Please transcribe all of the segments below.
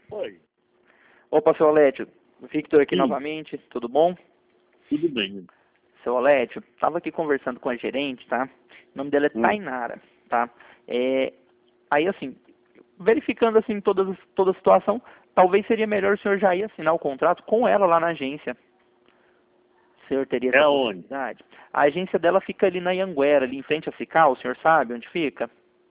Oi, Opa, seu Olédio, Victor aqui sim, novamente, tudo bom? tudo bem. Seu Olédio, estava aqui conversando com a gerente, tá? O nome dela é Hum. Tainara, tá? Aí, assim, verificando, assim, toda a situação, talvez seria melhor o senhor já ir assinar o contrato com ela lá na agência. O senhor teria É essa aonde? possibilidade? A agência dela fica ali na Ianguera, ali em frente a Cical, o senhor sabe onde fica?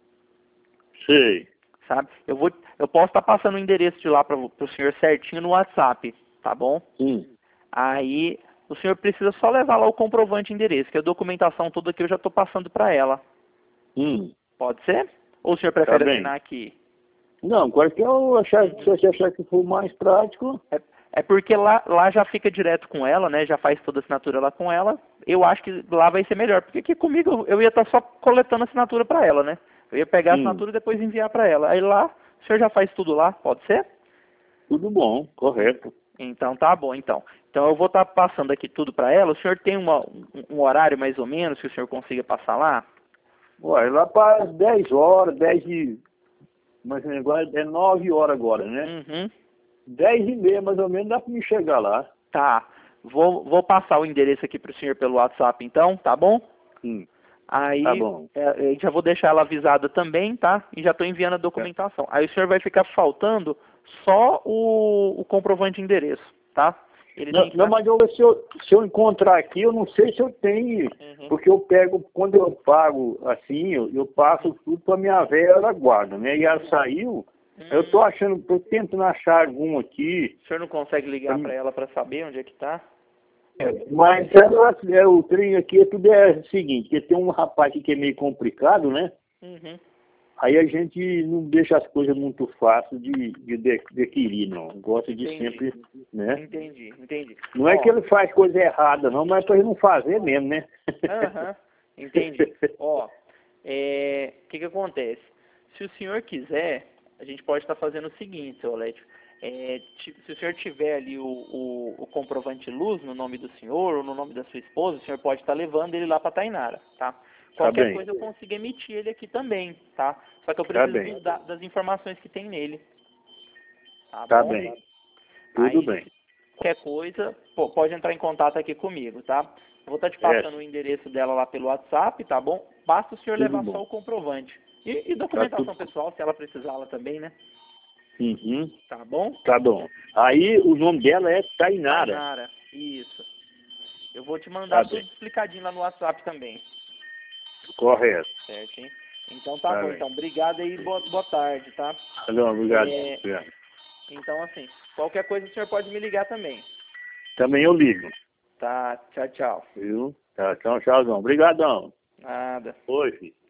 Sei. Sabe? Eu posso estar passando o endereço de lá para o senhor certinho no WhatsApp, tá bom? Hum. Aí o senhor precisa só levar lá o comprovante de endereço, que a documentação toda aqui eu já estou passando para ela. Hum. Pode ser? Ou o senhor Tá prefere bem. assinar aqui? Não, qualquer eu achar, se você achar que for mais prático, É porque lá já fica direto com ela, né? Já faz toda a assinatura lá com ela. Eu acho que lá vai ser melhor, porque aqui comigo eu ia estar só coletando a assinatura para ela, né? Eu ia pegar a assinatura e depois enviar para ela. Aí lá, o senhor já faz tudo lá, pode ser? tudo bom, correto. Então tá bom, então. Então eu vou estar passando aqui tudo para ela. O senhor tem um horário mais ou menos que o senhor consiga passar lá? Olha, lá para as 10 horas, 10 e... Mas agora é 9 horas agora, né? Uhum. 10 e meia, mais ou menos, dá para me chegar lá. Tá. Vou passar o endereço aqui para o senhor pelo WhatsApp, então, tá bom? Hum. Tá Aí bom. já vou deixar ela avisada também, tá? E já estou enviando a Tá. documentação. Aí o senhor vai ficar faltando só o comprovante de endereço, tá? Ele tem Não, que não, estar. mas se eu encontrar aqui, eu não sei se eu tenho, Uhum. porque eu pego, quando eu pago assim, eu passo tudo para minha velha, ela guarda, né? E ela saiu, eu tô achando, tô tentando achar algum aqui, O senhor não consegue ligar para ela para saber onde é que tá? mas o trem aqui tudo é o seguinte, que tem um rapaz aqui que é meio complicado, né? Uhum. Aí a gente não deixa as coisas muito fáceis de adquirir, não. Gosta de Entendi. sempre, né? Entendi. Não é que ele faz coisa errada, não, mas é para ele não fazer mesmo, né? Aham, entendi. Ó, que acontece? Se o senhor quiser, a gente pode estar fazendo o seguinte, seu Lédio. Se o senhor tiver ali o comprovante de luz no nome do senhor ou no nome da sua esposa, o senhor pode estar levando ele lá para Tainara, tá? Tá Qualquer bem, coisa eu consigo emitir ele aqui também, tá? Só que eu tá preciso bem, das informações que tem nele, tá tá bom? bem, tudo Aí, bem. qualquer coisa, pode entrar em contato aqui comigo, tá? Eu vou estar te É, passando o endereço dela lá pelo WhatsApp, tá bom? Basta o senhor tudo levar bom. só o comprovante. E Tá tudo. documentação pessoal, se ela precisá-la também, né? Uhum, Tá bom? tá bom. Aí o nome dela é Tainara. Tainara, isso. Eu vou te Tá mandar tudo bem, explicadinho lá no WhatsApp também, correto. certo, hein? Então tá Tá bom, bem. então. Obrigado aí, boa tarde, tá? Tá bom, obrigado. É, Obrigado. então, assim, qualquer coisa o senhor pode me ligar também. Também eu ligo, Tá, tchau, tchau. viu? Tá, tchau, tchauzão. Obrigadão. Nada. Oi, filho.